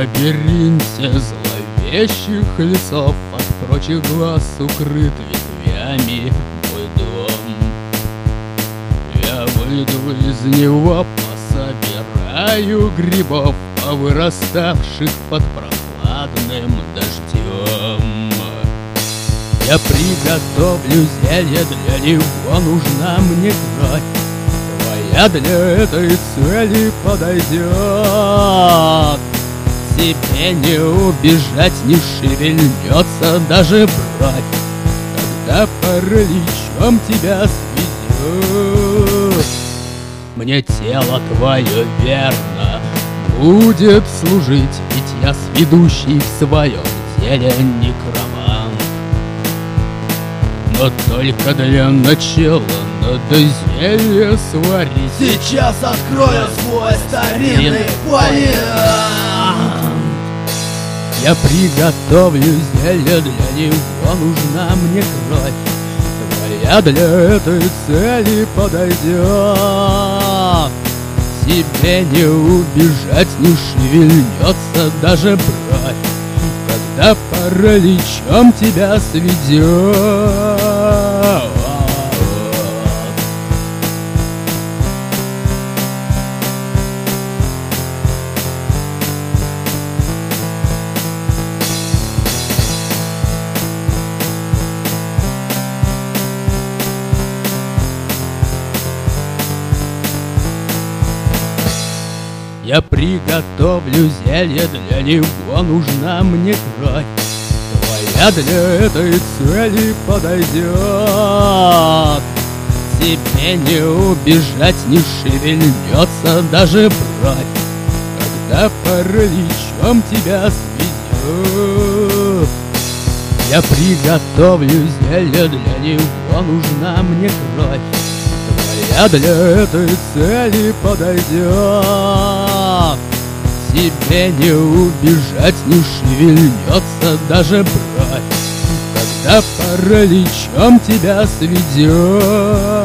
лабиринте зловещих лесов, от прочих глаз укрыт ветвями мой дом. Я выйду из него, пособираю грибов, повыраставших под прохладным дождем. Я приготовлю зелье, для него нужна мне кровь. Твоя для этой цели подойдет. Тебе не убежать, не шевельнется даже бровь, когда параличом тебя сведет. Мне тело твое верно будет служить, ведь я сведущий в своем деле некромант. Но только для начала надо зелье сварить. Сейчас открою свой старинный фолиант. Я приготовлю зелье, для него нужна мне кровь. Твоя для этой цели подойдет. Тебе не убежать, не шевельнется даже бровь, когда параличом тебя сведет. Я приготовлю зелье, для него нужна мне кровь. Твоя для этой цели подойдет. Тебе не убежать, не шевельнется даже бровь, когда параличом тебя сведет. Я приготовлю зелье, для него нужна мне кровь. Твоя для этой цели подойдет. Тебе не убежать, не шевельнется даже бровь, когда параличом тебя сведет.